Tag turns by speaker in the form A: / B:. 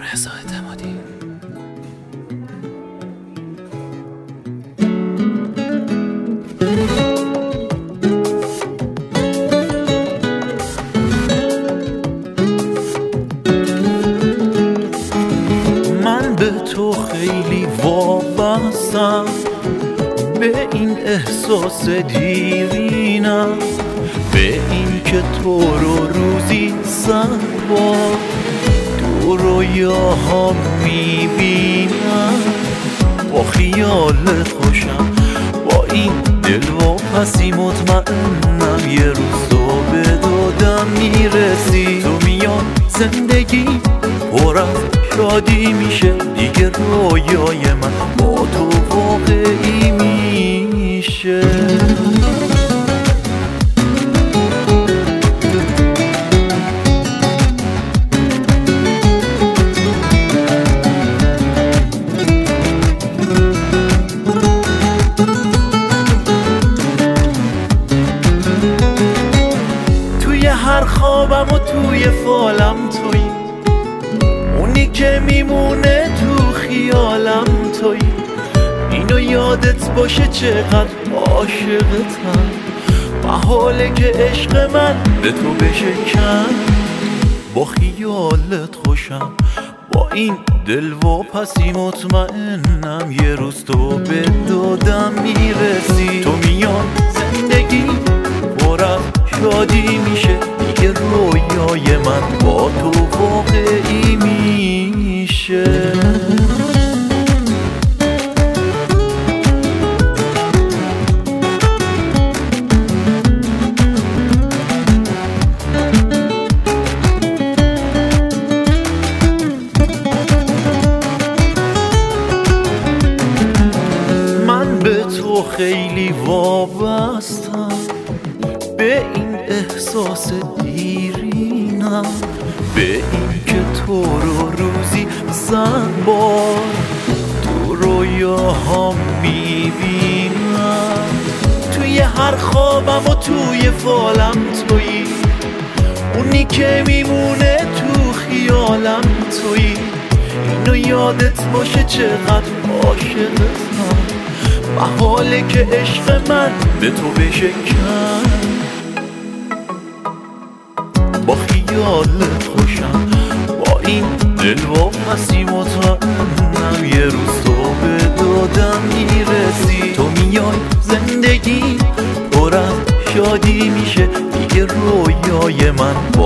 A: رضا اعتمادی.
B: من به تو خیلی وابستم، به این احساس دیرینم، به این که تو رو روزی 100 بار تو رویاها میبینم. با خیالت خوشم، با این دل و پسی مطمئنم یه روز تو به دادم میرسی. تو میان زندگی پر از شادی میشه، دیگه رویای من با تو واقعی میشه. توی هر خوابم و توی فالم توی، اونی که میمونه تو خیالم توی. اینو یادت باشه چقدر عاشقتم، محاله که عشق من به تو بشه کم. با خیالت خوشم، با این دل و پسی مطمئنم یه روز تو به دادم میرسی. تو میان زندگی پر از شادی میشه، دیگه رویای من با تو واقعی میشه. من به تو خیلی وابستم، به این احساس دیرینم، به این که تو رو روزی 100 بار تو رویاها میبینم. توی هر خوابم و توی فالم توی، اونی که میمونه تو خیالم توی. اینو یادت باشه چقدر عاشقتم، محاله که عشق من به تو بشه کم. با خیالت خوشم، با این دل و پسی مطمئنم یه روز تو به دادم میرسی. تو میای زندگی پر از شادی میشه، دیگه رویای من